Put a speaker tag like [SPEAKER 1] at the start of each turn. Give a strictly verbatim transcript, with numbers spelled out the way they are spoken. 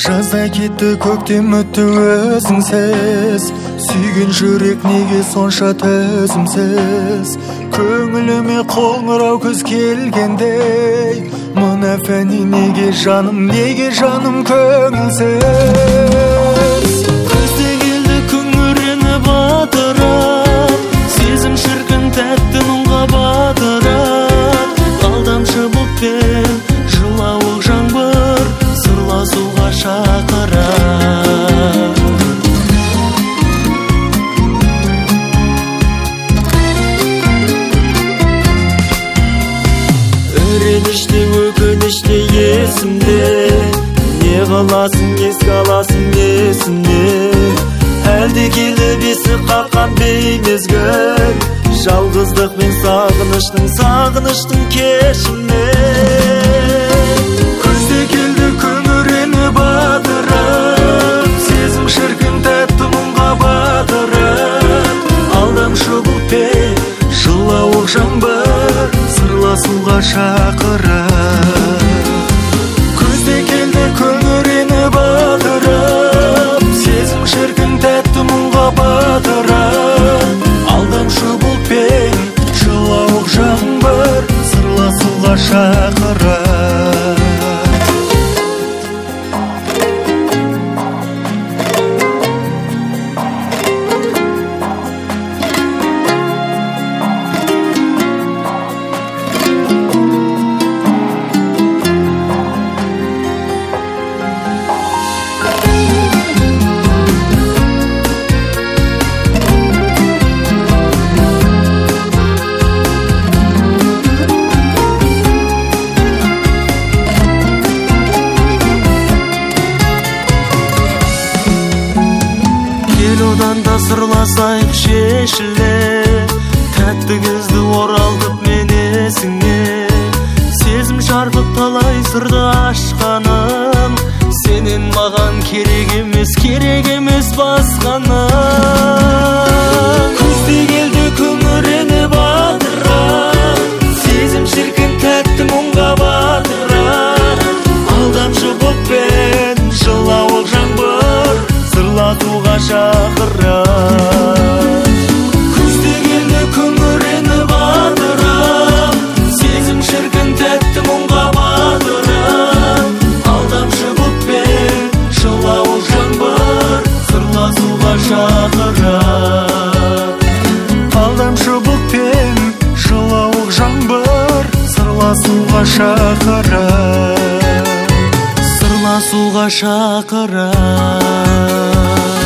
[SPEAKER 1] Жазда кетті көктем өтті өзіңсіз, сүйген жүрек неге сонша төзімсіз. Көңіліме қоңырау күз келгендей, мына фәни неге жаным, неге жаным көңілсіз. Күзде келді күңірені батырып, сезім шіркін тәтті мұңға батырып. Алдамшы бұлтпен жылауық жаңбыр, сырласуға шақырып. Үреніште өкініште есімде, не қыласың еске аласың есімде. Әлде келіп есік қаққан беймезгіл, жалғыздық мен сағыныштың, сағыныштың кешімнен. Күзде келді күңірені батырып, сезім шіркін тәтті мұңға батырып. Алдамшы бұлтпен жылауық жаңбыр, сырласуға шақырып. Күзде келді күңірені батырып, сезім шіркін тәтті мұңға батырып. Алдамшы бұлтпен жылауық жаңбыр, сырласуға шақырып. Одан да сырласайық шешіле, тәтті кезді оралдып мен есіңе. Сезім шарпып талай сырды ашқаным, сенен маған керек емес, керек емес басқаным. Күзде келді күңірені батырып, сезім шіркін тәтті мұңға батырып. Алдамшы бұлтпен жылауық жаңбыр, сырласуға шақырып. Күзде келді күңірені батырып, сезім шіркін тәтті мұңға батырып. Алдамшы бұлтпен жылауық жаңбыр, сырласуға шақырып. Алдамшы бұлтпен жылауық жаңбыр, сырласуға шақырып. Сырласуға шақырып.